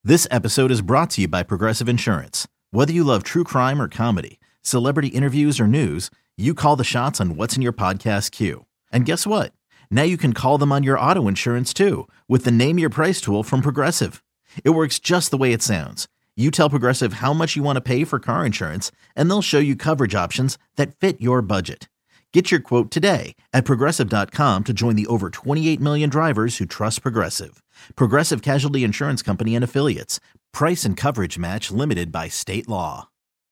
This episode is brought to you by Progressive Insurance. Whether you love true crime or comedy, celebrity interviews or news, you call the shots on what's in your podcast queue. And guess what? Now you can call them on your auto insurance too with the Name Your Price tool from Progressive. It works just the way it sounds. You tell Progressive how much you want to pay for car insurance, and they'll show you coverage options that fit your budget. Get your quote today at Progressive.com to join the over 28 million drivers who trust Progressive. Progressive Casualty Insurance Company and Affiliates. Price and coverage match limited by state law.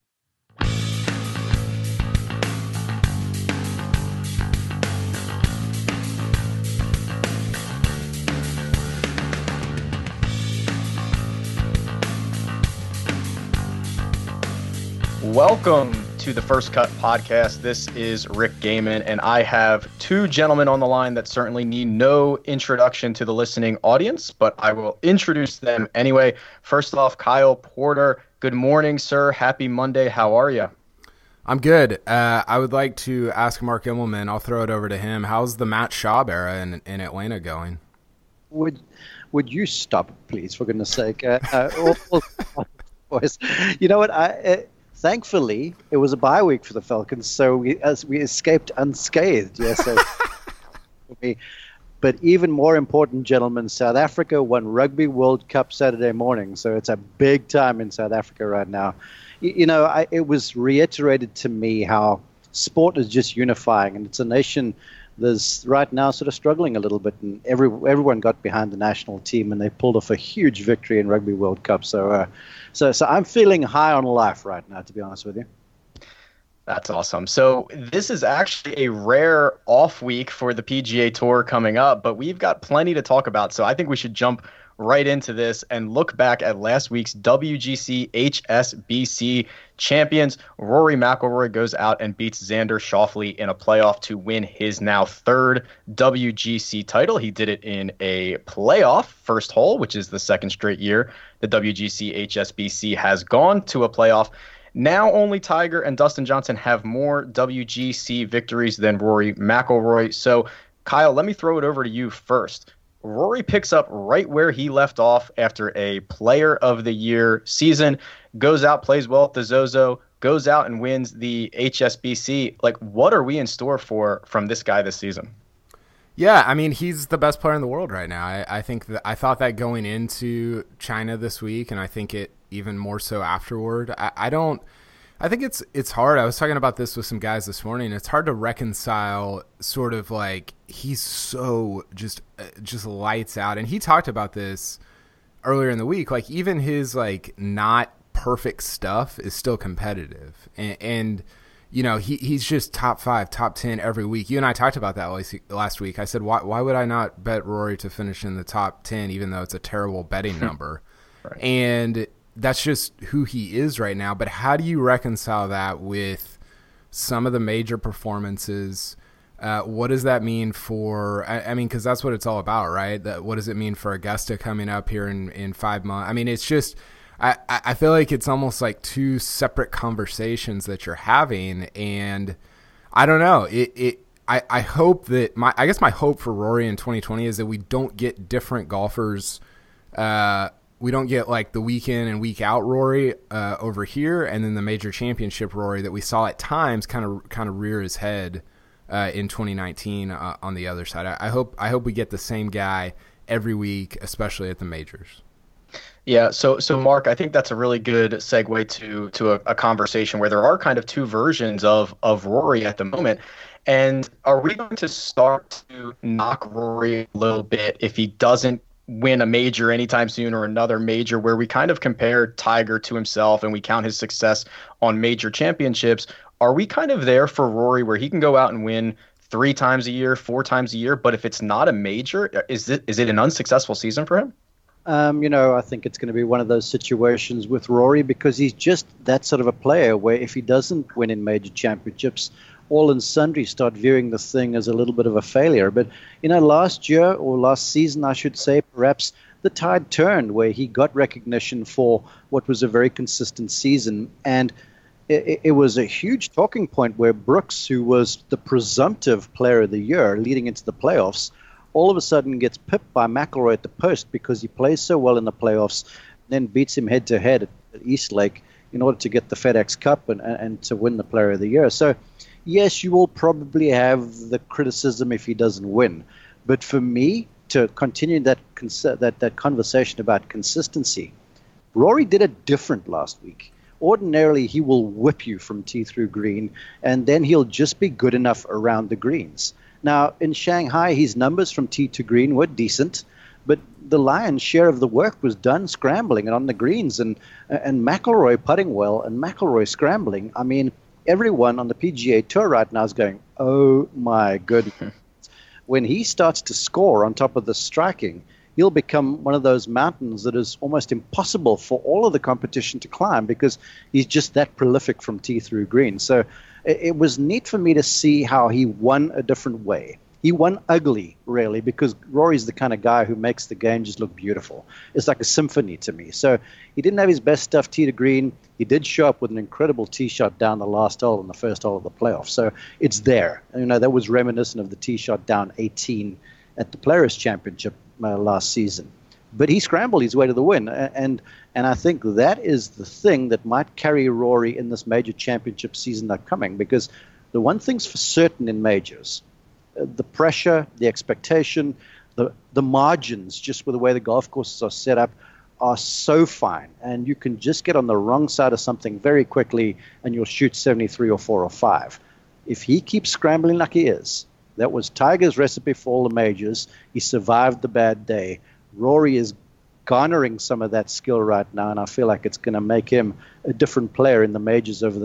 Welcome to the First Cut Podcast. This is Rick Gaiman, and I have two gentlemen on the line that certainly need no introduction to the listening audience, but I will introduce them anyway. First off, Kyle Porter. Good morning, sir. Happy Monday. How are you? I'm good. I would like to ask Mark Immelman. I'll throw it over to him. How's the Matt Schaub era in Atlanta going? Would you stop, please, for goodness sake? Boys, you know what? Thankfully, it was a bye week for the Falcons, so we escaped unscathed. Yes, so for me. But even more important, gentlemen, South Africa won Rugby World Cup Saturday morning, so it's a big time in South Africa right now. It was reiterated to me how sport is just unifying, and it's a nation that's right now sort of struggling a little bit, and everyone got behind the national team, and they pulled off a huge victory in Rugby World Cup. So I'm feeling high on life right now, to be honest with you. That's awesome. So this is actually a rare off week for the PGA Tour coming up, but we've got plenty to talk about. So I think we should jump right into this and look back at last week's WGC HSBC champions. Rory McIlroy goes out and beats Xander Schauffele in a playoff to win his now third WGC title. He did it in a playoff first hole, which is the second straight year the WGC HSBC has gone to a playoff. Now only Tiger and Dustin Johnson have more WGC victories than Rory McIlroy. So, Kyle, let me throw it over to you first. Rory picks up right where he left off after a Player of the Year season, goes out, plays well at the Zozo, goes out and wins the HSBC. Like, what are we in store from this guy this season? Yeah, I mean, he's the best player in the world right now. I think that I thought that going into China this week, and I think it even more so afterward. I think it's hard. I was talking about this with some guys this morning. It's hard to reconcile sort of like he's so just lights out. And he talked about this earlier in the week. Like even his like not perfect stuff is still competitive. And you know, he's just top 5, top 10 every week. You and I talked about that last week. I said, why would I not bet Rory to finish in the top 10, even though it's a terrible betting number? Right. And that's just who he is right now. But how do you reconcile that with some of the major performances? What does that mean for, I mean, because that's what it's all about, right? What does it mean for Augusta coming up here in 5 months? I mean, it's just, I feel like it's almost like two separate conversations that you're having. And I don't know. I hope that I guess my hope for Rory in 2020 is that we don't get different golfers. We don't get like the week in and week out Rory over here, and then the major championship Rory that we saw at times kind of rear his head in 2019 on the other side. I hope we get the same guy every week, especially at the majors. Yeah, so Mark, I think that's a really good segue to a conversation where there are kind of two versions of Rory at the moment. And are we going to start to knock Rory a little bit if he doesn't win a major anytime soon or another major, where we kind of compare Tiger to himself and we count his success on major championships? Are we kind of there for Rory where he can go out and win 3 times a year, 4 times a year, but if it's not a major, is it an unsuccessful season for him? I think it's going to be one of those situations with Rory because he's just that sort of a player where if he doesn't win in major championships, all and sundry start viewing this thing as a little bit of a failure. But, last year or last season, I should say, perhaps the tide turned where he got recognition for what was a very consistent season. And it was a huge talking point where Brooks, who was the presumptive player of the year leading into the playoffs, all of a sudden gets pipped by McIlroy at the post because he plays so well in the playoffs. then beats him head-to-head at East Lake in order to get the FedEx Cup and to win the Player of the Year. So, yes, you will probably have the criticism if he doesn't win. But for me, to continue that conversation about consistency, Rory did it different last week. Ordinarily, he will whip you from tee through green, and then he'll just be good enough around the greens. Now, in Shanghai, his numbers from tee to green were decent, but the lion's share of the work was done scrambling and on the greens, and McIlroy putting well and McIlroy scrambling. I mean, everyone on the PGA Tour right now is going, oh my goodness. When he starts to score on top of the striking, he'll become one of those mountains that is almost impossible for all of the competition to climb because he's just that prolific from tee through green. So it was neat for me to see how he won a different way. He won ugly, really, because Rory's the kind of guy who makes the game just look beautiful. It's like a symphony to me. So he didn't have his best stuff tee to green. He did show up with an incredible tee shot down the last hole and the first hole of the playoff. So it's there. You know, that was reminiscent of the tee shot down 18 at the Players' Championship last season. But he scrambled his way to the win. And I think that is the thing that might carry Rory in this major championship season upcoming, because the one thing's for certain in majors, the pressure, the expectation, the margins, just with the way the golf courses are set up, are so fine. And you can just get on the wrong side of something very quickly and you'll shoot 73 or 4 or 5. If he keeps scrambling like he is, that was Tiger's recipe for all the majors. He survived the bad day. Rory is garnering some of that skill right now, and I feel like it's going to make him a different player in the majors over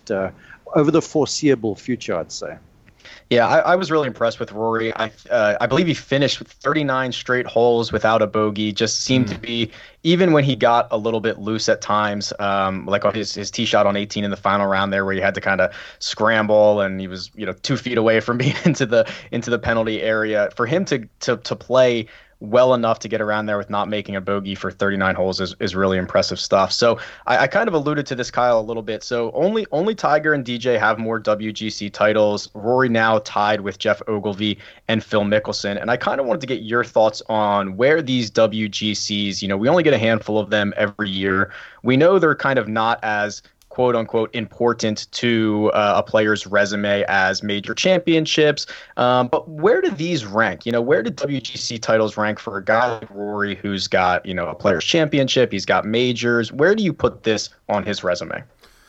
the foreseeable future, I'd say. Yeah, I was really impressed with Rory. I believe he finished with 39 straight holes without a bogey. Just seemed to be, even when he got a little bit loose at times, like on his tee shot on 18 in the final round there, where he had to kind of scramble and he was 2 feet away from being into the penalty area. For him to play well enough to get around there with not making a bogey for 39 holes is really impressive stuff. So I kind of alluded to this, Kyle, a little bit. So only Tiger and DJ have more WGC titles. Rory now tied with Jeff Ogilvy and Phil Mickelson. And I kind of wanted to get your thoughts on where these WGCs, we only get a handful of them every year. We know they're kind of not as quote unquote important to a player's resume as major championships. But where do these rank? Where do WGC titles rank for a guy like Rory who's got, a player's championship? He's got majors. Where do you put this on his resume?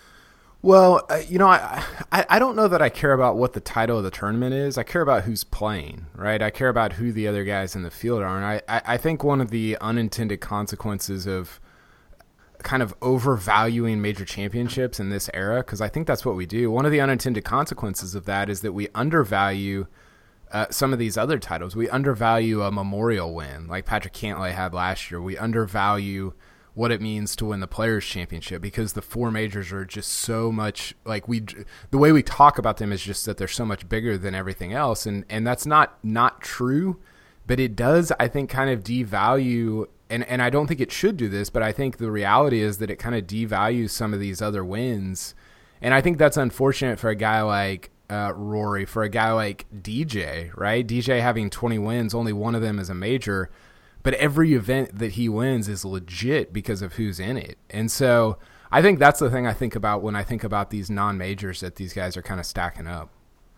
Well, I don't know that I care about what the title of the tournament is. I care about who's playing, right? I care about who the other guys in the field are. And I think one of the unintended consequences of kind of overvaluing major championships in this era, because I think that's what we do. One of the unintended consequences of that is that we undervalue some of these other titles. We undervalue a Memorial win like Patrick Cantlay had last year. We undervalue what it means to win the Players' Championship because the 4 majors are just so much like the way we talk about them is just that they're so much bigger than everything else. And that's not true, but it does, I think, kind of devalue. And I don't think it should do this, but I think the reality is that it kind of devalues some of these other wins. And I think that's unfortunate for a guy like Rory, for a guy like DJ, right? DJ having 20 wins, only one of them is a major, but every event that he wins is legit because of who's in it. And so I think that's the thing I think about when I think about these non-majors that these guys are kind of stacking up.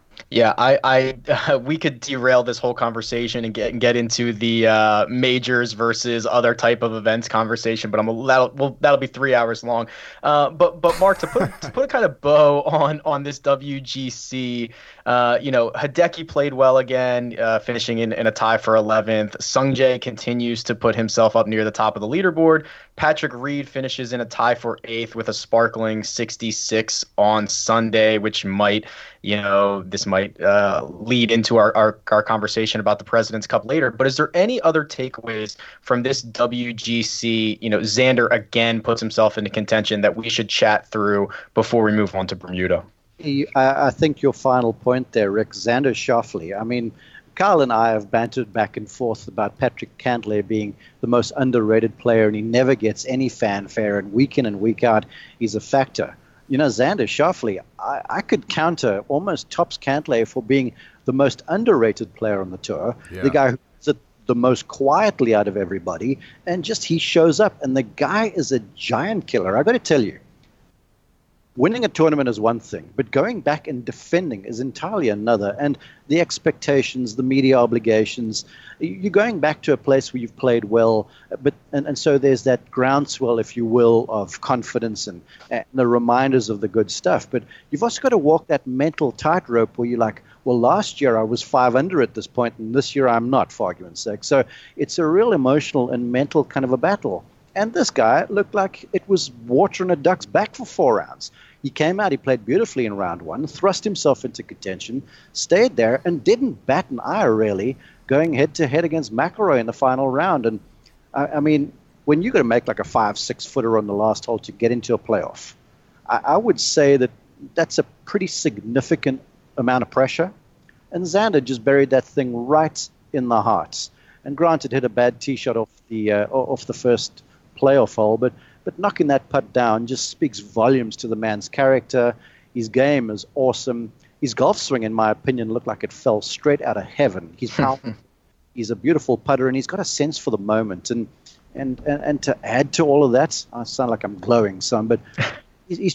Yeah, we could derail this whole conversation and get into the majors versus other type of events conversation, but that'll be 3 hours long. But Mark, to put a kind of bow on this WGC, Hideki played well again, finishing in a tie for 11th. Sungjae continues to put himself up near the top of the leaderboard. Patrick Reed finishes in a tie for 8th with a sparkling 66 on Sunday, which might lead into our conversation about the President's Cup later. But is there any other takeaways from this WGC? Xander again puts himself into contention that we should chat through before we move on to Bermuda. I think your final point there, Rick, Xander Schauffele. I mean, Kyle and I have bantered back and forth about Patrick Cantlay being the most underrated player, and he never gets any fanfare, and week in and week out, he's a factor. Xander Schauffele, I could counter almost tops Cantlay for being the most underrated player on the tour. Yeah. The guy who's at the most quietly out of everybody, and just he shows up, and the guy is a giant killer. I got to tell you, winning a tournament is one thing, but going back and defending is entirely another. And the expectations, the media obligations, you're going back to a place where you've played well, and so there's that groundswell, if you will, of confidence and the reminders of the good stuff. But you've also got to walk that mental tightrope where you're like, well, last year I was 5 under at this point, and this year I'm not, for argument's sake. So it's a real emotional and mental kind of a battle. And this guy looked like it was water in a duck's back for 4 rounds. He came out, he played beautifully in round 1, thrust himself into contention, stayed there, and didn't bat an eye, really, going head-to-head against McIlroy in the final round. And, I mean, when you've got to make like a 5-6 footer on the last hole to get into a playoff, I would say that that's a pretty significant amount of pressure. And Xander just buried that thing right in the heart. And granted, hit a bad tee shot off the first playoff hole, but knocking that putt down just speaks volumes to the man's character. His game is awesome. His golf swing, in my opinion, looked like it fell straight out of heaven. He's powerful. He's a beautiful putter, and he's got a sense for the moment. And to add to all of that, I sound like I'm glowing some, but he's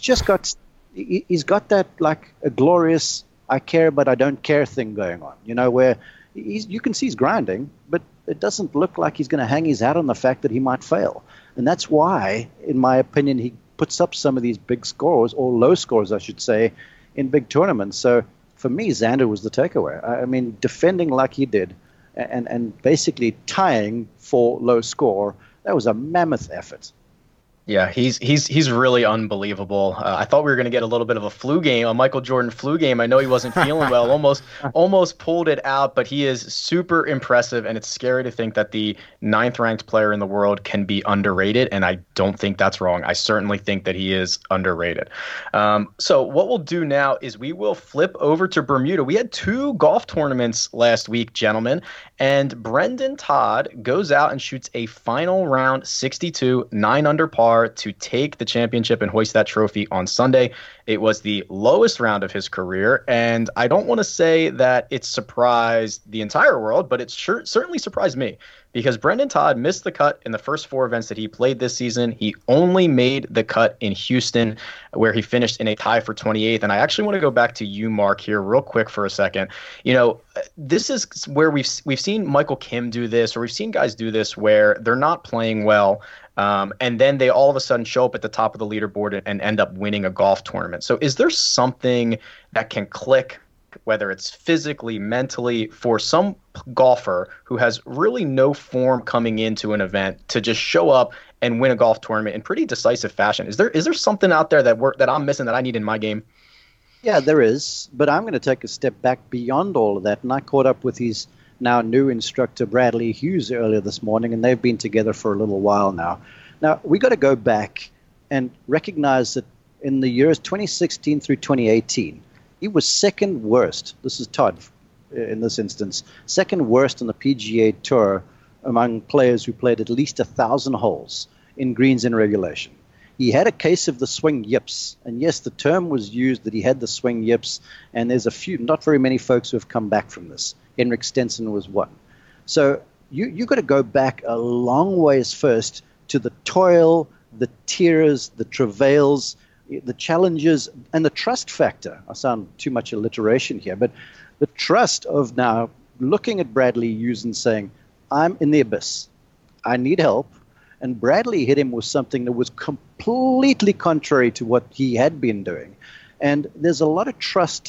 got that like a glorious I care but I don't care thing going on. You know, where you can see he's grinding, but it doesn't look like he's going to hang his hat on the fact that he might fail. And that's why, in my opinion, he puts up some of these big scores, or low scores, I should say, in big tournaments. So for me, Xander was the takeaway. I mean, defending like he did and basically tying for low score, that was a mammoth effort. Yeah, he's really unbelievable. I thought we were going to get a little bit of a flu game, a Michael Jordan flu game. I know he wasn't feeling well, almost pulled it out, but he is super impressive, and it's scary to think that the 9th-ranked player in the world can be underrated, and I don't think that's wrong. I certainly think that he is underrated. So what we'll do now is we will flip over to Bermuda. We had 2 golf tournaments last week, gentlemen, and Brendan Todd goes out and shoots a final round 62, 9 under par, to take the championship and hoist that trophy on Sunday. It was the lowest round of his career, and I don't want to say that it surprised the entire world, but it certainly surprised me, because Brendan Todd missed the cut in the first 4 events that he played this season. He only made the cut in Houston, where he finished in a tie for 28th. And I actually want to go back to you, Mark, here real quick for a second. You know, this is where we've seen Michael Kim do this, or we've seen guys do this where they're not playing well, and then they all of a sudden show up at the top of the leaderboard and end up winning a golf tournament. So is there something that can click, whether it's physically, mentally, for some golfer who has really no form coming into an event to just show up and win a golf tournament in pretty decisive fashion? Is there something out there that I'm missing that I need in my game? Yeah, there is, but I'm going to take a step back beyond all of that, and I caught up with his now new instructor, Bradley Hughes, earlier this morning, and they've been together for a little while now. Now, we got to go back and recognize that in the years 2016 through 2018, he was second worst. This is Todd in this instance. Second worst on the PGA Tour among players who played at least 1,000 holes in greens in regulation. He had a case of the swing yips. And yes, the term was used that he had the swing yips. And there's not very many folks who have come back from this. Henrik Stenson was one. So you got to go back a long ways first to the toil, the tears, the travails, the challenges, and the trust factor. I sound too much alliteration here, but the trust of now looking at Bradley Hughes and saying, I'm in the abyss. I need help. And Bradley hit him with something that was completely contrary to what he had been doing. And there's a lot of trust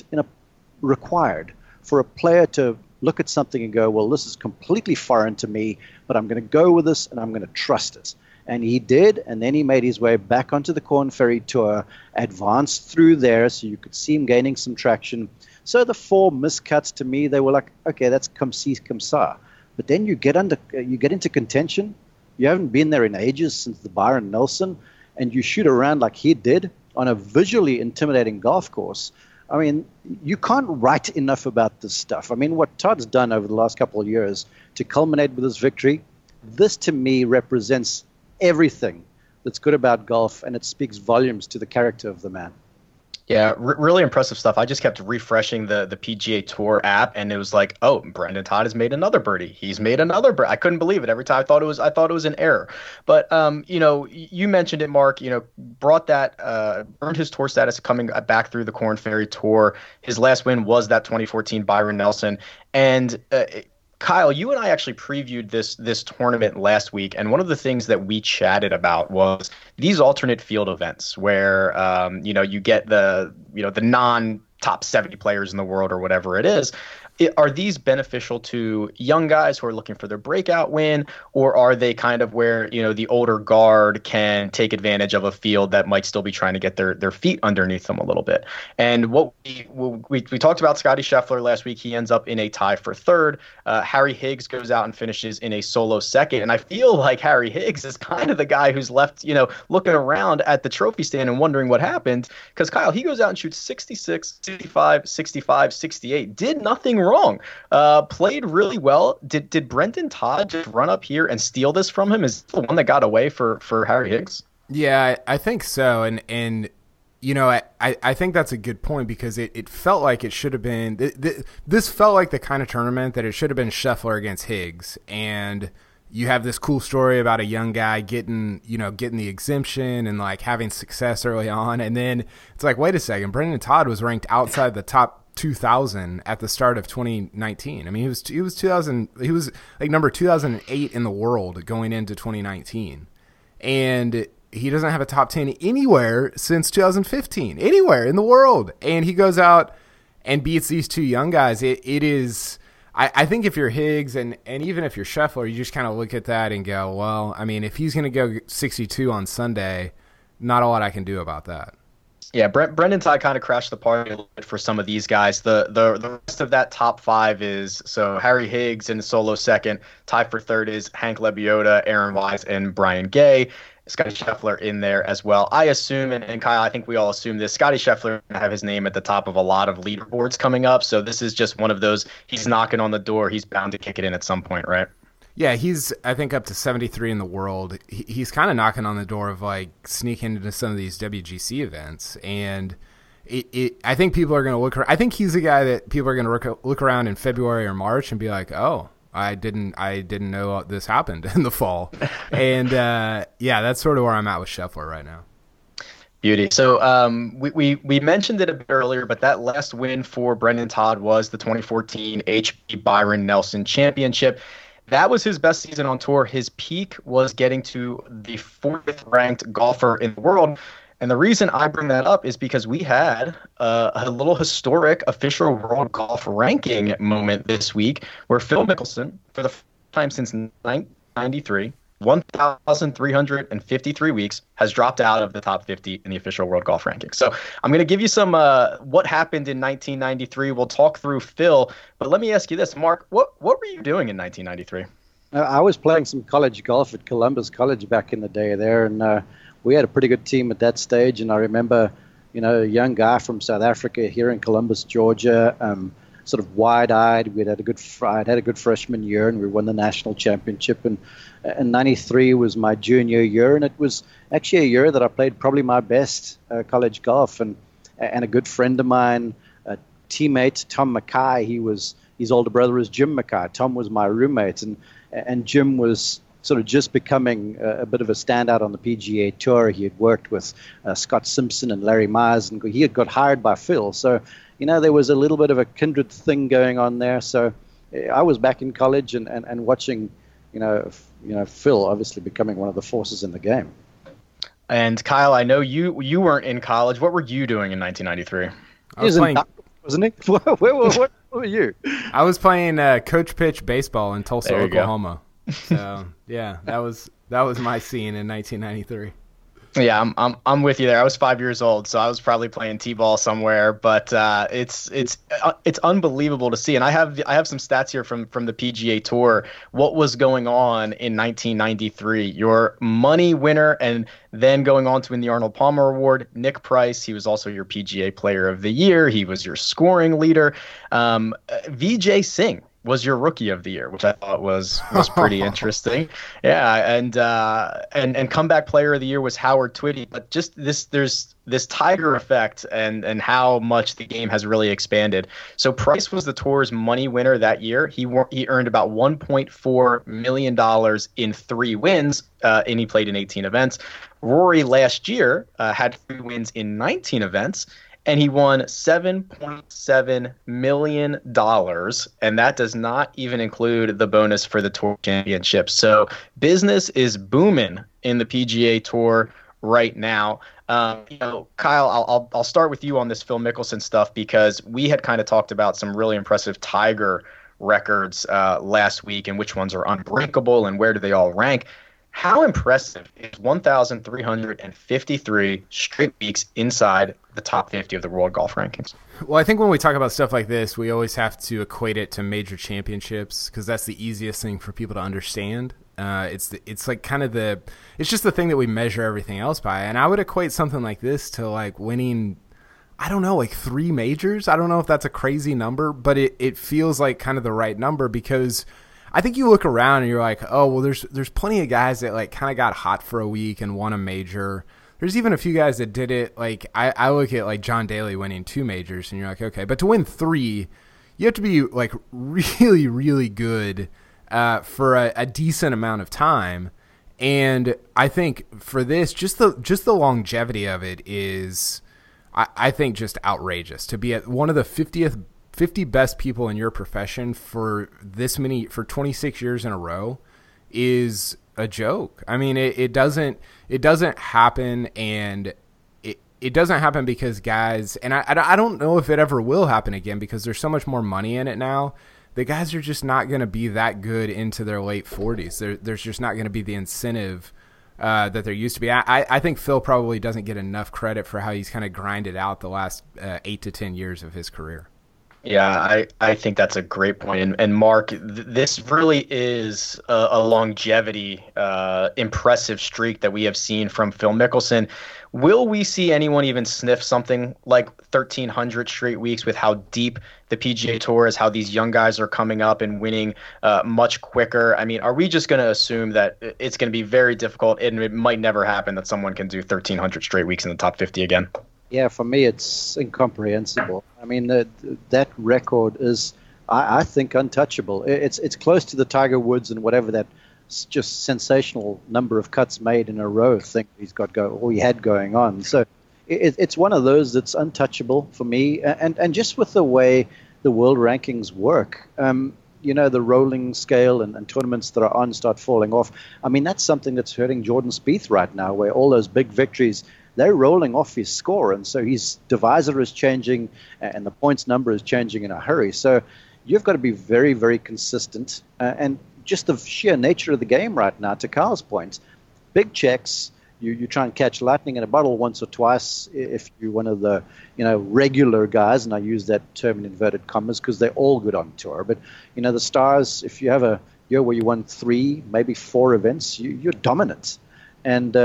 required for a player to look at something and go, well, this is completely foreign to me, but I'm going to go with this and I'm going to trust it. And he did, and then he made his way back onto the Korn Ferry Tour, advanced through there, so you could see him gaining some traction. So the 4 miscuts, to me, they were like, okay, that's comme ci, comme ça. But then you get into contention. You haven't been there in ages since the Byron Nelson, and you shoot around like he did on a visually intimidating golf course. I mean, you can't write enough about this stuff. I mean, what Todd's done over the last couple of years to culminate with his victory, this to me represents everything that's good about golf, and it speaks volumes to the character of the man. Yeah, really impressive stuff. I just kept refreshing the PGA Tour app, and it was like, oh, Brendan Todd has made another birdie. He's made another birdie. I couldn't believe it. Every time I thought it was an error. But you mentioned it, Mark. Brought that earned his tour status coming back through the Korn Ferry Tour. His last win was that 2014 Byron Nelson, and Kyle, you and I actually previewed this tournament last week, and one of the things that we chatted about was these alternate field events where you get the non top 70 players in the world or whatever it is. Are these beneficial to young guys who are looking for their breakout win, or are they kind of where the older guard can take advantage of a field that might still be trying to get their feet underneath them a little bit? And what we talked about Scotty Scheffler last week. He ends up in a tie for third. Harry Higgs goes out and finishes in a solo second. And I feel like Harry Higgs is kind of the guy who's left looking around at the trophy stand and wondering what happened, because Kyle, he goes out and shoots 66, 65, 65, 68, did nothing wrong. Played really well. Did Brendan Todd just run up here and steal this from him? Is the one that got away for Harry Higgs? Yeah, I think so. And I think that's a good point, because it felt like it should have been this felt like the kind of tournament that it should have been Scheffler against Higgs, and you have this cool story about a young guy getting the exemption and like having success early on, and then it's like, wait a second, Brendan Todd was ranked outside the top 2000 at the start of 2019. I mean, he was like number 2008 in the world going into 2019, and he doesn't have a top 10 anywhere since 2015, anywhere in the world. And he goes out and beats these two young guys. It is, I think if you're Higgs and even if you're Scheffler, you just kind of look at that and go, well, I mean, if he's going to go 62 on Sunday, not a lot I can do about that. Yeah, Brendan Todd kind of crashed the party a little bit for some of these guys. The rest of that top five is, so Harry Higgs in solo second, tie for third is Hank Lebioda, Aaron Wise, and Brian Gay. Scotty Scheffler in there as well. I assume, and Kyle, I think we all assume this, Scotty Scheffler will have his name at the top of a lot of leaderboards coming up. So this is just one of those, he's knocking on the door. He's bound to kick it in at some point, right? Yeah, he's, I think, up to 73 in the world. He's kind of knocking on the door of like sneaking into some of these WGC events. And I think people are going to look. I think he's the guy that people are going to look around in February or March and be like, "Oh, I didn't know this happened in the fall." And yeah, that's sort of where I'm at with Scheffler right now. Beauty. So we mentioned it a bit earlier, but that last win for Brendan Todd was the 2014 HP Byron Nelson Championship. That was his best season on tour. His peak was getting to the 4th ranked golfer in the world. And the reason I bring that up is because we had a little historic official world golf ranking moment this week where Phil Mickelson, for the first time since 1993, 1,353 weeks, has dropped out of the top 50 in the official world golf ranking. So I'm going to give you some what happened in 1993. We'll talk through Phil, but let me ask you this, Mark. What were you doing in 1993? I was playing some college golf at Columbus College back in the day there, and we had a pretty good team at that stage. And I remember, a young guy from South Africa here in Columbus, Georgia, sort of wide-eyed. I'd had a good freshman year, and we won the national championship. And 93 was my junior year, and it was actually a year that I played probably my best college golf. And a good friend of mine, a teammate, Tom Mackay, his older brother was Jim Mackay. Tom was my roommate, and Jim was sort of just becoming a bit of a standout on the PGA Tour. He had worked with Scott Simpson and Larry Myers, and he had got hired by Phil. So, there was a little bit of a kindred thing going on there. So I was back in college and watching, Phil obviously becoming one of the forces in the game. And Kyle, I know you weren't in college. What were you doing in 1993? I was playing, wasn't he? Where were you? I was playing coach pitch baseball in Tulsa, Oklahoma. So yeah, that was my scene in 1993. Yeah, I'm with you there. I was 5 years old, so I was probably playing t-ball somewhere. But it's unbelievable to see. And I have some stats here from the PGA Tour. What was going on in 1993? Your money winner, and then going on to win the Arnold Palmer Award, Nick Price. He was also your PGA Player of the Year. He was your scoring leader. Vijay Singh. was your rookie of the year, which I thought was pretty interesting. Yeah, and comeback player of the year was Howard Twitty. But just there's this Tiger effect and how much the game has really expanded. So Price was the tour's money winner that year. He earned about $1.4 million in 3 wins, and he played in 18 events. Rory last year had 3 wins in 19 events, and he won $7.7 million, and that does not even include the bonus for the Tour Championship. So business is booming in the PGA Tour right now. Kyle, I'll start with you on this Phil Mickelson stuff, because we had kind of talked about some really impressive Tiger records last week and which ones are unbreakable and where do they all rank. How impressive is 1,353 straight weeks inside the top 50 of the world golf rankings? Well, I think when we talk about stuff like this, we always have to equate it to major championships, because that's the easiest thing for people to understand. It's like kind of it's just the thing that we measure everything else by. And I would equate something like this to like winning, I don't know, like 3 majors. I don't know if that's a crazy number, but it feels like kind of the right number, because I think you look around and you're like, oh, well, there's plenty of guys that like kind of got hot for a week and won a major. There's even a few guys that did it. Like I look at like John Daly winning 2 majors, and you're like, okay, but to win 3, you have to be like really, really good for a decent amount of time. And I think for this, just the longevity of it is, I think, just outrageous. To be at one of the 50 best people in your profession for 26 years in a row is a joke. I mean, it doesn't happen, and it doesn't happen because guys, and I don't know if it ever will happen again, because there's so much more money in it now. The guys are just not going to be that good into their late 40s. There's just not going to be the incentive that there used to be. I think Phil probably doesn't get enough credit for how he's kind of grinded out the last 8 to 10 years of his career. Yeah, I think that's a great point. And Mark, this really is a longevity, impressive streak that we have seen from Phil Mickelson. Will we see anyone even sniff something like 1,300 straight weeks with how deep the PGA Tour is, how these young guys are coming up and winning much quicker? I mean, are we just going to assume that it's going to be very difficult and it might never happen that someone can do 1,300 straight weeks in the top 50 again? Yeah, for me, it's incomprehensible. I mean, that record is, I think, untouchable. It's close to the Tiger Woods and whatever that just sensational number of cuts made in a row thing he had going on. So it's one of those that's untouchable for me. And just with the way the world rankings work, the rolling scale and tournaments that are on start falling off. I mean, that's something that's hurting Jordan Spieth right now, where all those big victories, they're rolling off his score, and so his divisor is changing and the points number is changing in a hurry. So you've got to be very, very consistent, and just the sheer nature of the game right now, to Kyle's point, big checks, you try and catch lightning in a bottle once or twice if you're one of the regular guys, and I use that term in inverted commas because they're all good on tour. But the stars, if you have a year where you won 3, maybe 4 events, you're dominant. And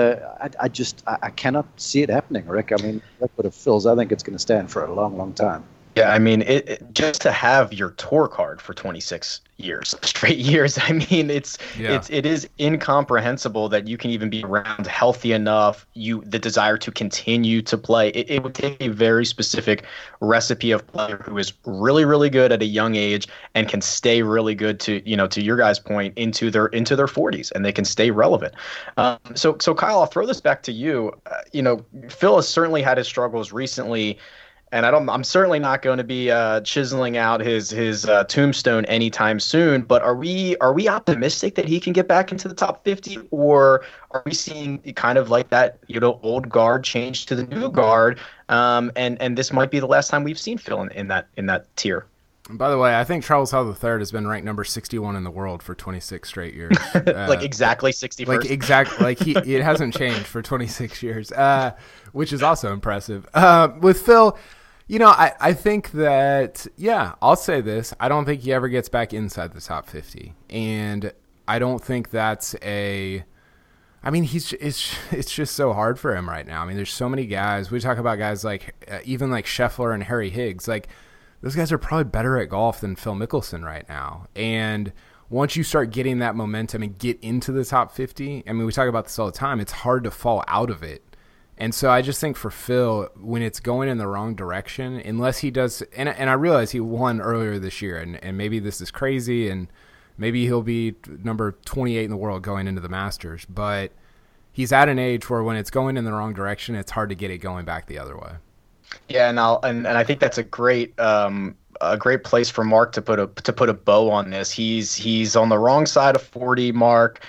I cannot see it happening, Rick. I mean, that's what it feels. I think it's going to stand for a long, long time. Yeah, I mean, just to have your tour card for 26 straight years. I mean, it is incomprehensible that you can even be around healthy enough. The desire to continue to play. It would take a very specific recipe of player who is really, really good at a young age and can stay really good to your guys' point into their 40s, and they can stay relevant. So Kyle, I'll throw this back to you. Phil has certainly had his struggles recently. And I'm certainly not going to be chiseling out his tombstone anytime soon. But are we optimistic that he can get back into the top 50, or are we seeing kind of like that old guard change to the new guard? And this might be the last time we've seen Phil in that tier. And by the way, I think Charles Howell III has been ranked number 61 in the world for 26 straight years. Like exactly 61st. Like exactly, like it hasn't changed for 26 years, which is also impressive. With Phil. I think that, I'll say this. I don't think he ever gets back inside the top 50. And I don't think that's it's just so hard for him right now. I mean, there's so many guys. We talk about guys like, even like Scheffler and Harry Higgs. Like, those guys are probably better at golf than Phil Mickelson right now. And once you start getting that momentum and get into the top 50, I mean, we talk about this all the time, it's hard to fall out of it. And so I just think for Phil, when it's going in the wrong direction, unless he does, and I realize he won earlier this year, and maybe this is crazy, and maybe he'll be number 28 in the world going into the Masters, but he's at an age where when it's going in the wrong direction, it's hard to get it going back the other way. Yeah, and I think that's a great place for Mark to put a bow on this. He's on the wrong side of 40, Mark.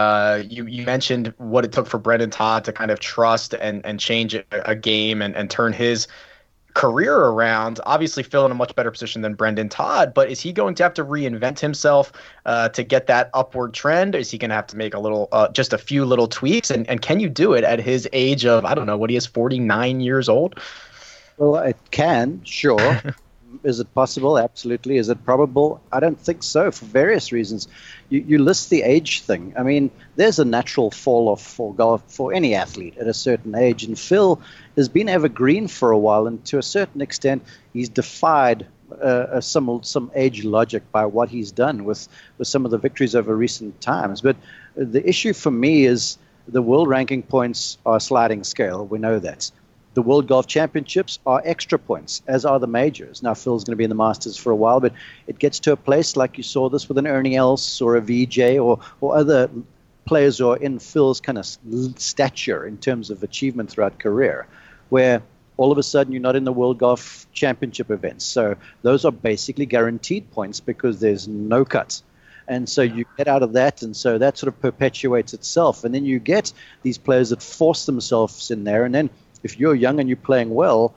You mentioned what it took for Brendan Todd to kind of trust and change a game and turn his career around. Obviously, Phil in a much better position than Brendan Todd, but is he going to have to reinvent himself to get that upward trend? Is he going to have to make just a few little tweaks? And can you do it at his age of, I don't know, what he is, 49 years old? Well, it can, sure. Is it possible? Absolutely. Is it probable? I don't think so, for various reasons. You list the age thing. I mean, there's a natural fall off for golf for any athlete at a certain age, and Phil has been evergreen for a while, and to a certain extent, he's defied some age logic by what he's done with some of the victories over recent times. But the issue for me is the world ranking points are a sliding scale. We know that. The World Golf Championships are extra points, as are the majors. Now, Phil's going to be in the Masters for a while, but it gets to a place like you saw this with an Ernie Els or a VJ or other players who are in Phil's kind of stature in terms of achievement throughout career, where all of a sudden you're not in the World Golf Championship events. So those are basically guaranteed points because there's no cuts. And so you get out of that, and so that sort of perpetuates itself. And then you get these players that force themselves in there, and then if you're young and you're playing well,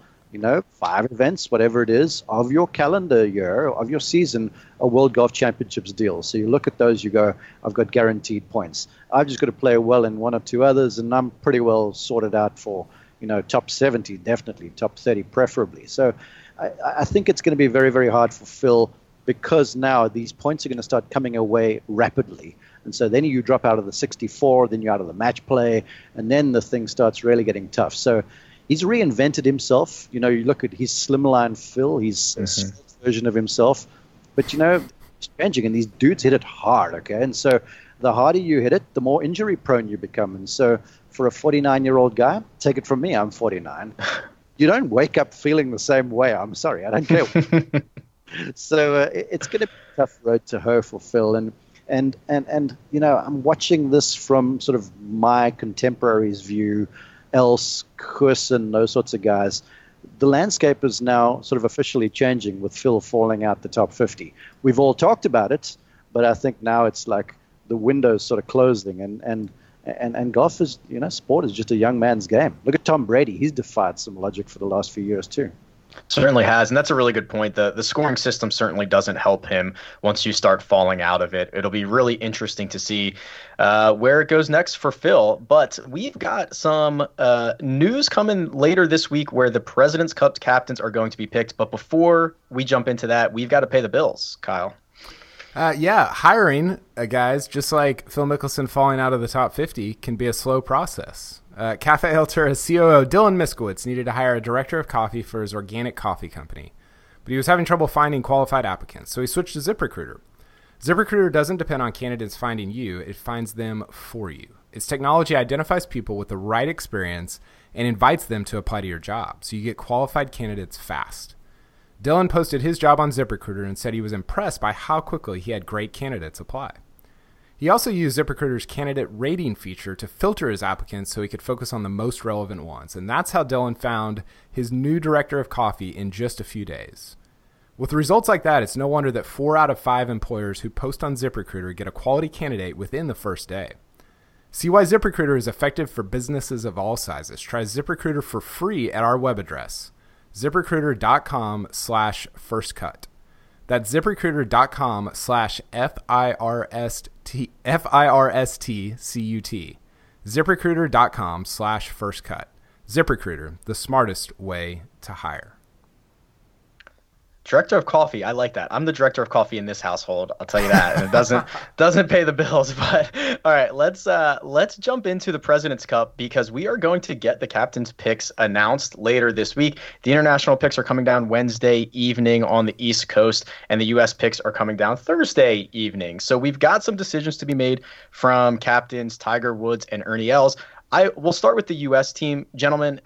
5 events, whatever it is, of your calendar year, of your season, a World Golf Championships deal. So you look at those, you go, I've got guaranteed points. I've just got to play well in 1 or 2 others, and I'm pretty well sorted out for, top 70, definitely, top 30 preferably. So I think it's going to be very, very hard for Phil because now these points are going to start coming away rapidly. And so then you drop out of the 64, then you're out of the match play, and then the thing starts really getting tough. So he's reinvented himself. You look at his slimline Phil, he's a version of himself. But, it's changing, and these dudes hit it hard, okay? And so the harder you hit it, the more injury prone you become. And so for a 49-year-old guy, take it from me, I'm 49, you don't wake up feeling the same way. I'm sorry, I don't care. So it's going to be a tough road to hoe for Phil. And I'm watching this from sort of my contemporaries' view, Els, Kursen, those sorts of guys. The landscape is now sort of officially changing with Phil falling out the top 50. We've all talked about it, but I think now it's like the window's sort of closing, and golf is, sport is just a young man's game. Look at Tom Brady. He's defied some logic for the last few years too. Certainly has, and that's a really good point. The scoring system certainly doesn't help him once you start falling out of it. It'll be really interesting to see where it goes next for Phil. But we've got some news coming later this week where the President's Cup captains are going to be picked. But before we jump into that, we've got to pay the bills, Kyle. Hiring guys, just like Phil Mickelson falling out of the top 50, can be a slow process. Cafe Altura COO Dylan Miskowitz needed to hire a director of coffee for his organic coffee company, but he was having trouble finding qualified applicants, so he switched to ZipRecruiter. ZipRecruiter doesn't depend on candidates finding you, it finds them for you. Its technology identifies people with the right experience and invites them to apply to your job, so you get qualified candidates fast. Dylan posted his job on ZipRecruiter and said he was impressed by how quickly he had great candidates apply. He also used ZipRecruiter's candidate rating feature to filter his applicants so he could focus on the most relevant ones, and that's how Dylan found his new director of coffee in just a few days. With results like that, it's no wonder that 4 out of 5 employers who post on ZipRecruiter get a quality candidate within the first day. See why ZipRecruiter is effective for businesses of all sizes. Try ZipRecruiter for free at our web address, ZipRecruiter.com/firstcut. That's ZipRecruiter.com/FIRSTCUT. ZipRecruiter.com/firstcut. ZipRecruiter, the smartest way to hire. Director of coffee, I like that. I'm the director of coffee in this household. I'll tell you that, and it doesn't pay the bills. But all right, let's jump into the President's Cup because we are going to get the captain's picks announced later this week. The international picks are coming down Wednesday evening on the East Coast, and the U.S. picks are coming down Thursday evening. So we've got some decisions to be made from captains Tiger Woods and Ernie Els. We'll start with the U.S. team, gentlemen.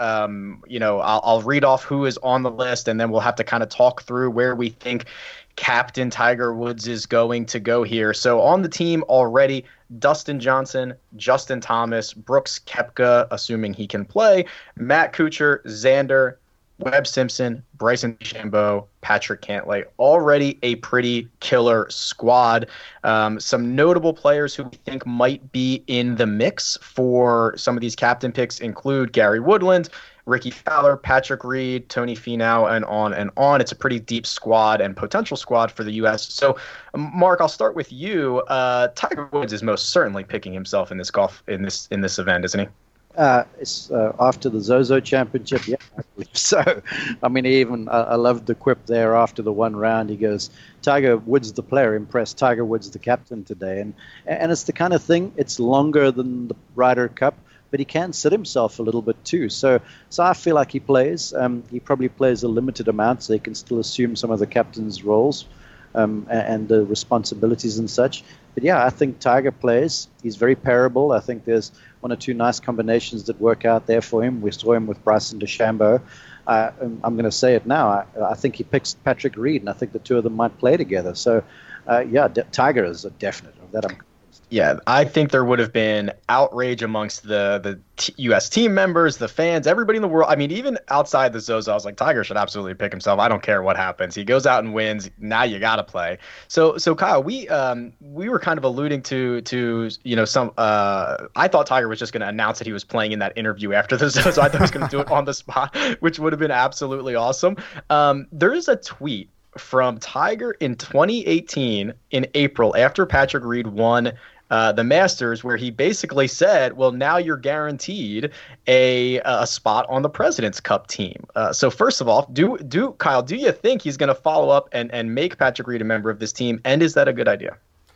I'll read off who is on the list, and then we'll have to kind of talk through where we think Captain Tiger Woods is going to go here. So on the team already, Dustin Johnson, Justin Thomas, Brooks Koepka, assuming he can play, Matt Kuchar, Xander, Webb Simpson, Bryson DeChambeau, Patrick Cantlay. Already a pretty killer squad. Some notable players who we think might be in the mix for some of these captain picks include Gary Woodland, Ricky Fowler, Patrick Reed, Tony Finau, and on and on. It's a pretty deep squad and potential squad for the U.S. So, Mark, I'll start with you. Tiger Woods is most certainly picking himself in this event, isn't he? It's after the Zozo Championship, yeah, I believe so. I mean, I loved the quip there after the one round. He goes, Tiger Woods, the player, impressed Tiger Woods, the captain today. And it's the kind of thing, it's longer than the Ryder Cup, but he can sit himself a little bit too. So I feel like he plays. He probably plays a limited amount, so he can still assume some of the captain's roles and the responsibilities and such. But yeah, I think Tiger plays. He's very pairable. I think there's one or two nice combinations that work out there for him. We saw him with Bryson DeChambeau. I'm going to say it now. I think he picks Patrick Reed, and I think the two of them might play together. So, Tiger is a definite. Of that I'm convinced. Yeah, I think there would have been outrage amongst the U.S. team members, the fans, everybody in the world. I mean, even outside the Zozo, I was like, Tiger should absolutely pick himself. I don't care what happens. He goes out and wins. Now you got to play. So Kyle, we were kind of alluding to some. I thought Tiger was just going to announce that he was playing in that interview after the Zozo. I thought he was going to do it on the spot, which would have been absolutely awesome. There is a tweet from Tiger in 2018 in April after Patrick Reed won the Masters, where he basically said, well, now you're guaranteed a spot on the President's Cup team. So first of all, Kyle, do you think he's going to follow up and make Patrick Reed a member of this team? And is that a good idea?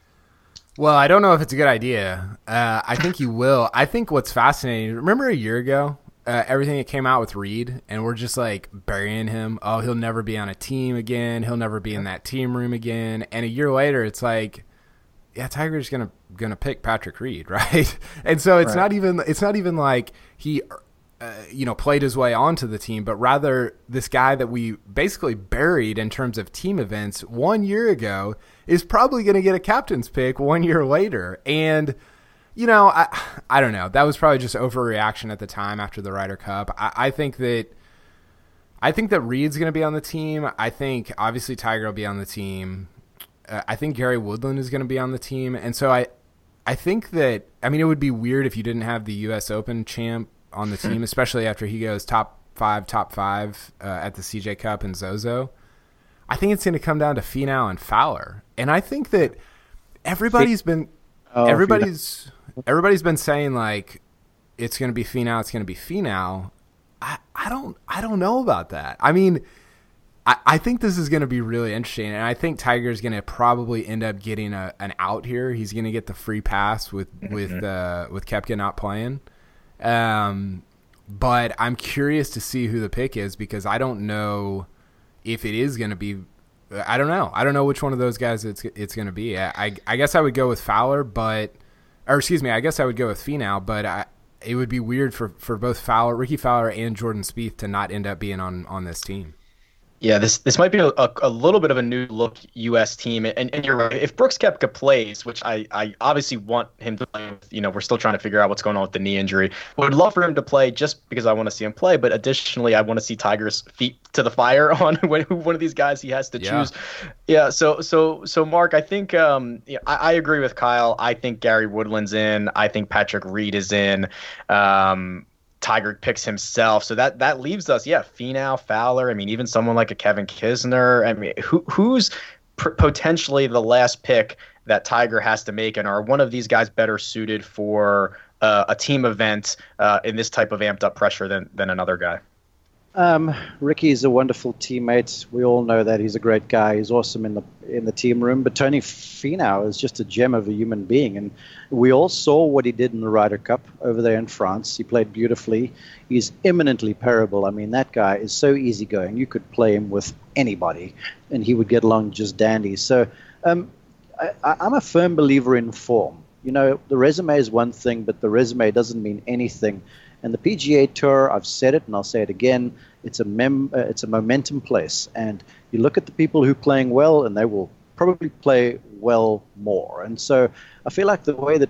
Well, I don't know if it's a good idea. I think he will. I think what's fascinating, remember a year ago, everything that came out with Reed, and we're just like burying him. Oh, he'll never be on a team again. He'll never be in that team room again. And a year later, it's like, yeah, Tiger's gonna pick Patrick Reed, right? And so it's not even like he played his way onto the team, but rather this guy that we basically buried in terms of team events 1 year ago is probably going to get a captain's pick 1 year later. And I don't know. That was probably just overreaction at the time after the Ryder Cup. I think that Reed's going to be on the team. I think obviously Tiger will be on the team. I think Gary Woodland is going to be on the team. And so I think that, I mean, it would be weird if you didn't have the U.S. Open champ on the team, especially after he goes top five at the CJ Cup and Zozo. I think it's going to come down to Finau and Fowler. And I think that everybody's been saying like it's going to be Finau. I don't know about that. I mean, I think this is going to be really interesting, and I think Tiger's going to probably end up getting an out here. He's going to get the free pass with Koepka not playing. But I'm curious to see who the pick is because I don't know if it is going to be. I don't know. I don't know which one of those guys it's going to be. I guess I would go with Fowler, I guess I would go with Finau, but it would be weird for both Ricky Fowler and Jordan Spieth to not end up being on this team. Yeah, this might be a little bit of a new look U.S. team, and you're right. If Brooks Koepka plays, which I obviously want him to play, we're still trying to figure out what's going on with the knee injury. Would love for him to play just because I want to see him play, but additionally, I want to see Tiger's feet to the fire on one of these guys he has to choose. Yeah. So Mark, I think I agree with Kyle. I think Gary Woodland's in. I think Patrick Reed is in. Tiger picks himself, so that leaves us, Finau, Fowler. I mean, even someone like a Kevin Kisner. I mean, who's potentially the last pick that Tiger has to make, and are one of these guys better suited for a team event in this type of amped up pressure than another guy? Ricky's a wonderful teammate. We all know that he's a great guy. He's awesome in the team room. But Tony Finau is just a gem of a human being, and we all saw what he did in the Ryder Cup over there in France. He played beautifully. He's eminently parable. I mean, that guy is so easygoing. You could play him with anybody, and he would get along just dandy. So I'm a firm believer in form. You know, the resume is one thing, but the resume doesn't mean anything. And the PGA Tour, I've said it and I'll say it again, it's a momentum place. And you look at the people who are playing well, and they will probably play well more. And so I feel like the way that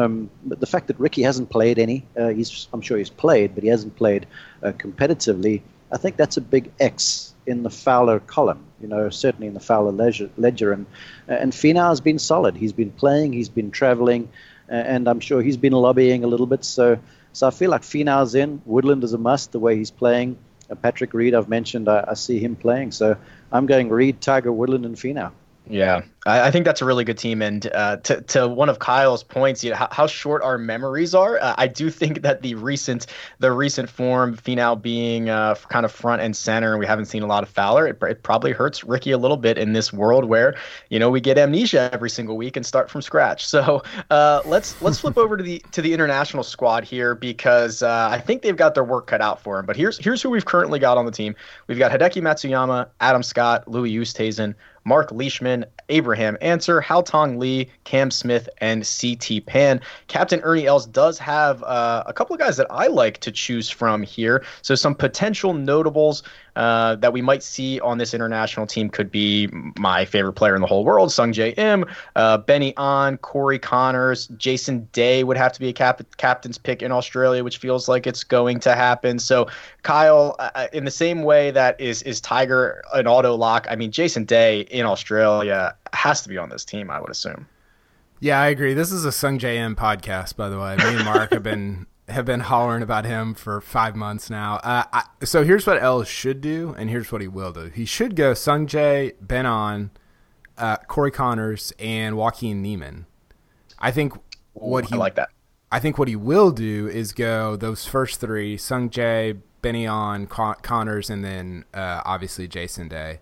the fact that Ricky hasn't played any, I'm sure he's played, but he hasn't played competitively. I think that's a big X in the Fowler column. You know, certainly in the Fowler ledger. And Finau has been solid. He's been playing, he's been traveling, and I'm sure he's been lobbying a little bit. So I feel like Finau's in. Woodland is a must, the way he's playing. Patrick Reed, I've mentioned, I see him playing. So I'm going Reed, Tiger, Woodland, and Finau. Yeah, I think that's a really good team. And to one of Kyle's points, you know, how short our memories are. I do think that the recent form, Finau being kind of front and center, and we haven't seen a lot of Fowler, it probably hurts Ricky a little bit in this world where, you know, we get amnesia every single week and start from scratch. So let's flip over to the international squad here, because I think they've got their work cut out for them. But here's who we've currently got on the team. We've got Hideki Matsuyama, Adam Scott, Louis Oosthuizen, Mark Leishman, Abraham Ancer, Haotong Li, Cam Smith, and C.T. Pan. Captain Ernie Els does have a couple of guys that I like to choose from here. So some potential notables that we might see on this international team could be my favorite player in the whole world, Sungjae Im, Benny An, Corey Connors, Jason Day would have to be a captain's pick in Australia, which feels like it's going to happen. So Kyle, in the same way that is Tiger an auto lock, I mean, Jason Day in Australia has to be on this team, I would assume. Yeah, I agree. This is a Sungjae Im podcast, by the way. Me and Mark have been hollering about him for 5 months now. So here's what Els should do, and here's what he will do. He should go Sungjae, Ben An, Corey Connors, and Joaquin Niemann. I like that. I think what he will do is go those first three: Sungjae, Benny An, Connors, and then obviously Jason Day.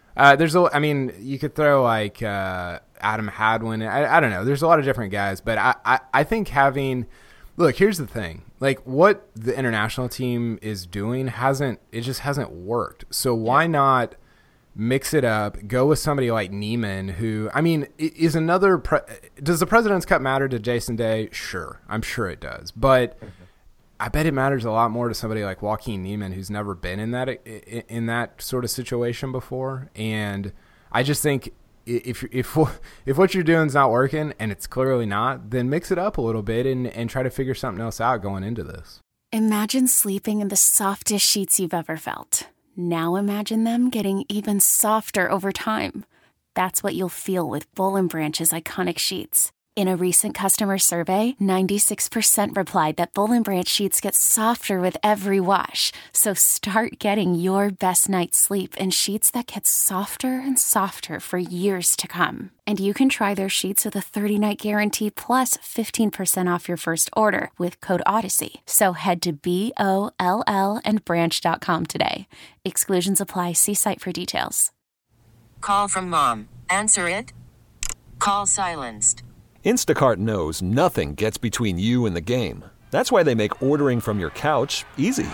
You could throw like Adam Hadwin. I don't know. There's a lot of different guys, but I think having. Look, here's the thing. Like, what the international team is doing just hasn't worked. So why not mix it up, go with somebody like Niemann, who, I mean, is another does the President's Cup matter to Jason Day? Sure. I'm sure it does. But I bet it matters a lot more to somebody like Joaquin Niemann, who's never been in that sort of situation before. And I just think if what you're doing is not working, and it's clearly not, then mix it up a little bit and try to figure something else out going into this. Imagine sleeping in the softest sheets you've ever felt. Now imagine them getting even softer over time. That's what you'll feel with Boll & Branch's iconic sheets. In a recent customer survey, 96% replied that Boll & Branch sheets get softer with every wash. So start getting your best night's sleep in sheets that get softer and softer for years to come. And you can try their sheets with a 30-night guarantee plus 15% off your first order with code Odyssey. So head to BOLL and branch.com today. Exclusions apply. See site for details. Call from mom. Answer it. Call silenced. Instacart knows nothing gets between you and the game. That's why they make ordering from your couch easy.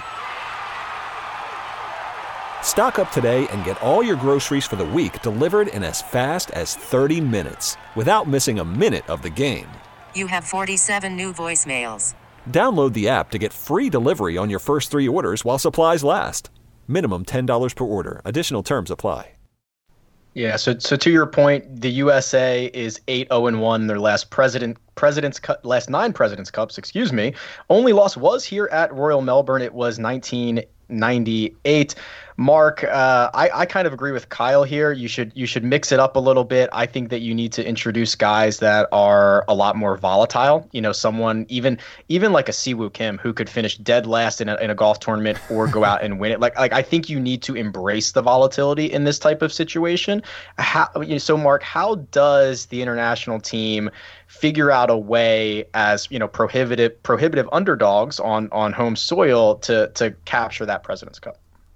Stock up today and get all your groceries for the week delivered in as fast as 30 minutes without missing a minute of the game. You have 47 new voicemails. Download the app to get free delivery on your first 3 orders while supplies last. Minimum $10 per order. Additional terms apply. Yeah, so to your point, the USA is 8-0-1. Their last last 9 President's Cups, Only loss was here at Royal Melbourne. It was 1998. Mark, I kind of agree with Kyle here. You should mix it up a little bit. I think that you need to introduce guys that are a lot more volatile. You know, someone even like a Siwoo Kim who could finish dead last in a golf tournament or go out and win it. Like I think you need to embrace the volatility in this type of situation. So Mark, how does the international team figure out a way as, you know, prohibitive underdogs on home soil to capture that President's Cup?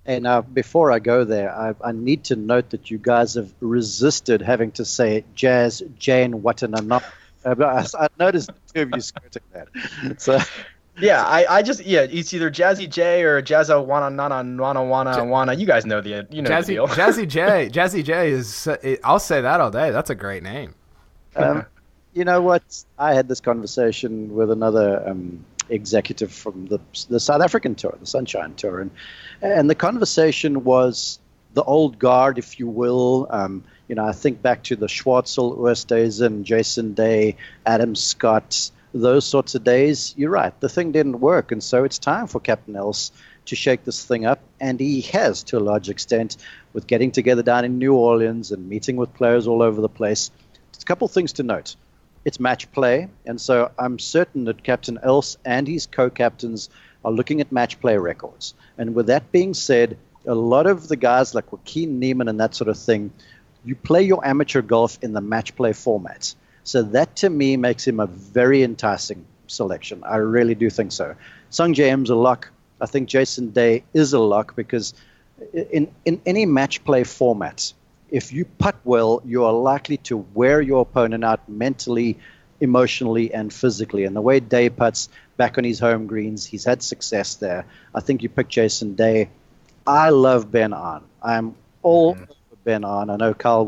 And now, before I go there, I need to note that you guys have resisted having to say Jazz Jane Watanabe. I noticed the two of you skirting that. So, yeah, I just it's either Jazzy J or Jazza Wana. You guys know the Jazzy, the deal. Jazzy J is. I'll say that all day. That's a great name. You know what? I had this conversation with another executive from the South African tour, the Sunshine Tour, and the conversation was the old guard, if you will. I think back to the Schwartzel, Oosthuizen, Jason Day, Adam Scott, those sorts of days. You're right, the thing didn't work, and so it's time for Captain Els to shake this thing up, and he has to a large extent with getting together down in New Orleans and meeting with players all over the place. There's a couple things to note. It's match play, and so I'm certain that Captain Els and his co-captains are looking at match play records. And with that being said, a lot of the guys like Joaquin Niemann and that sort of thing, you play your amateur golf in the match play format. So that to me makes him a very enticing selection. I really do think so. Sung Jae Im's a lock. I think Jason Day is a lock because in any match play format, if you putt well, you are likely to wear your opponent out mentally, emotionally, and physically. And the way Day putts back on his home greens, he's had success there. I think you pick Jason Day. I love Ben An. I'm all over Ben An. I know Carl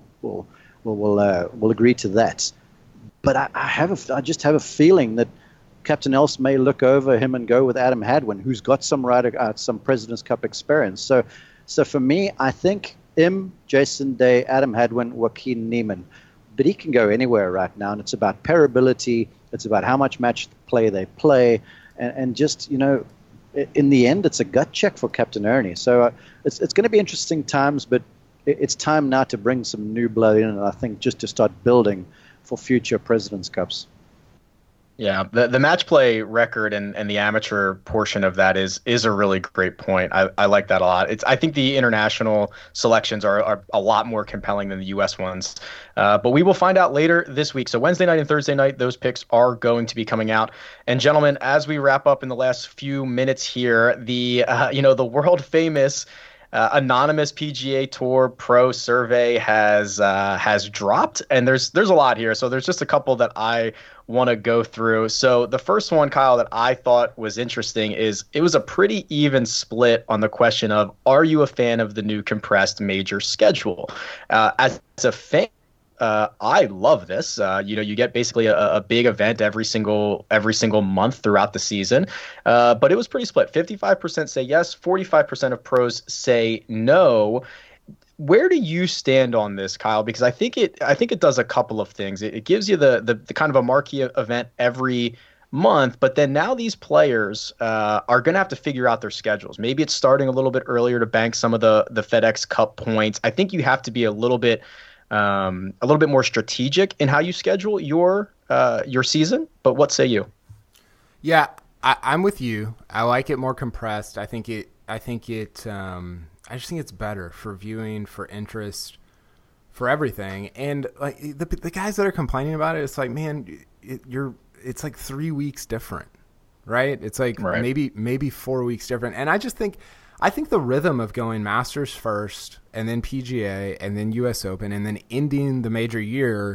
will agree to that. But I just have a feeling that Captain Els may look over him and go with Adam Hadwin, who's got some President's Cup experience. So for me, I think Jason Day, Adam Hadwin, Joaquin Niemann. But he can go anywhere right now, and it's about pairability. It's about how much match play they play, and just, in the end, it's a gut check for Captain Ernie. So it's going to be interesting times, but it's time now to bring some new blood in, and I think just to start building for future President's Cups. Yeah, the match play record and the amateur portion of that is a really great point. I like that a lot. I think the international selections are a lot more compelling than the U.S. ones. But we will find out later this week. So Wednesday night and Thursday night, those picks are going to be coming out. And gentlemen, as we wrap up in the last few minutes here, the world famous anonymous PGA Tour Pro survey has dropped, and there's a lot here. So there's just a couple that I want to go through. So the first one, Kyle, that I thought was interesting is it was a pretty even split on the question of, are you a fan of the new compressed major schedule? As a fan, I love this. You get basically a big event every single month throughout the season. But it was pretty split. 55% say yes, 45% of pros say no. Where do you stand on this, Kyle? Because I think it does a couple of things. It gives you the kind of a marquee event every month, but then now these players are going to have to figure out their schedules. Maybe it's starting a little bit earlier to bank some of the FedEx Cup points. I think you have to be a little bit more strategic in how you schedule your season. But what say you? Yeah, I'm with you. I like it more compressed. I just think it's better for viewing, for interest, for everything. And like the guys that are complaining about it, it's like, man, it's like 3 weeks different, right? It's like maybe 4 weeks different. And I think the rhythm of going Masters first, and then PGA, and then U.S. Open, and then ending the major year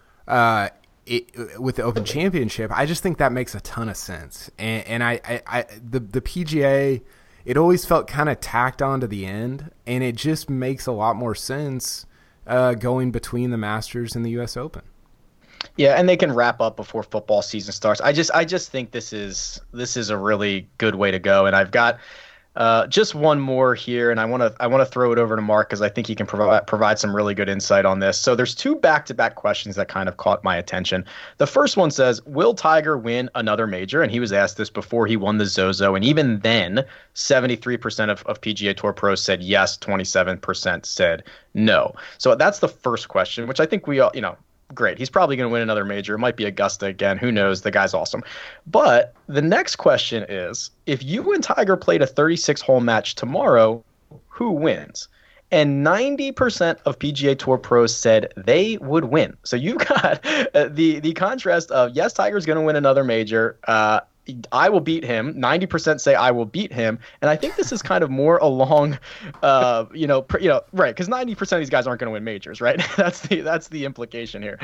with the Open Championship, I just think that makes a ton of sense. And the PGA, it always felt kind of tacked on to the end, and it just makes a lot more sense going between the Masters and the U.S. Open. Yeah, and they can wrap up before football season starts. I just think this is a really good way to go, and I've got just one more here, and I want to throw it over to Mark because I think he can provide some really good insight on this. So there's two back-to-back questions that kind of caught my attention. The first one says, will Tiger win another major? And he was asked this before he won the Zozo, and even then, 73% of PGA Tour pros said yes, 27% said no. So that's the first question, which I think we all, great. He's probably going to win another major. It might be Augusta again. Who knows? The guy's awesome. But the next question is, if you and Tiger played a 36-hole match tomorrow, who wins? And 90% of PGA Tour pros said they would win. So you've got the contrast of, yes, Tiger's going to win another major. I will beat him. 90% say I will beat him. And I think this is kind of more along, right, because 90% of these guys aren't going to win majors, right? That's the implication here.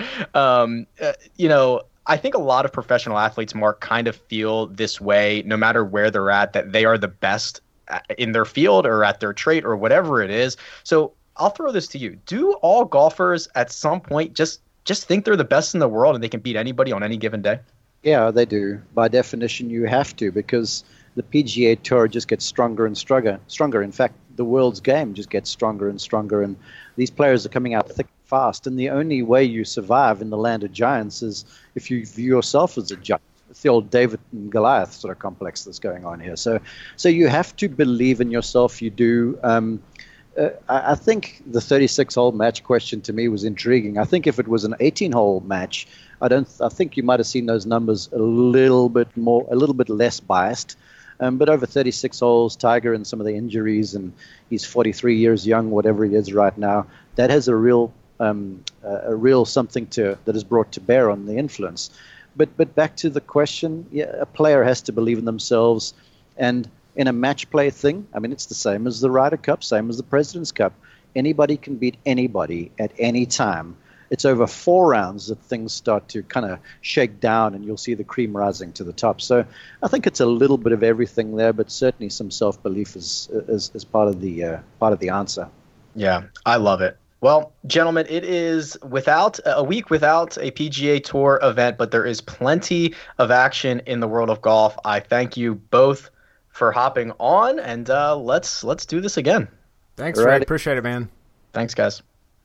I think a lot of professional athletes, Mark, kind of feel this way no matter where they're at, that they are the best in their field or at their trait or whatever it is. So I'll throw this to you. Do all golfers at some point just think they're the best in the world and they can beat anybody on any given day? Yeah, they do. By definition, you have to, because the PGA Tour just gets stronger and stronger. In fact, the world's game just gets stronger and stronger, and these players are coming out thick and fast. And the only way you survive in the land of giants is if you view yourself as a giant. It's the old David and Goliath sort of complex that's going on here. So you have to believe in yourself. You do. I think the 36-hole match question to me was intriguing. I think if it was an 18-hole match, I think you might have seen those numbers a little bit less biased. But over 36 holes, Tiger and some of the injuries, and he's 43 years young, whatever he is right now, that has a real something that is brought to bear on the influence. But back to the question, yeah, a player has to believe in themselves, and in a match play thing, I mean, it's the same as the Ryder Cup, same as the President's Cup. Anybody can beat anybody at any time. It's over 4 rounds that things start to kind of shake down, and you'll see the cream rising to the top. So I think it's a little bit of everything there, but certainly some self-belief is part of the answer. Yeah, I love it. Well, gentlemen, it is a week without a PGA Tour event, but there is plenty of action in the world of golf. I thank you both for hopping on, and let's do this again. Thanks, Fred. Appreciate it, man. Thanks, guys.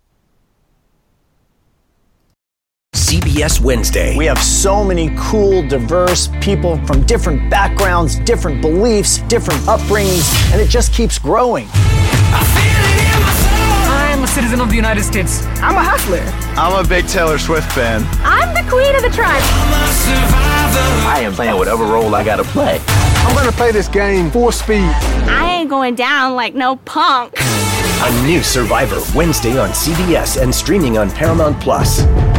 CBS Wednesday. We have so many cool, diverse people from different backgrounds, different beliefs, different upbringings, and it just keeps growing. I'm a citizen of the United States. I'm a hustler. I'm a big Taylor Swift fan. I'm the queen of the tribe. I am playing whatever role I gotta play. I'm gonna play this game full speed. I ain't going down like no punk. A new Survivor Wednesday on CBS and streaming on Paramount Plus.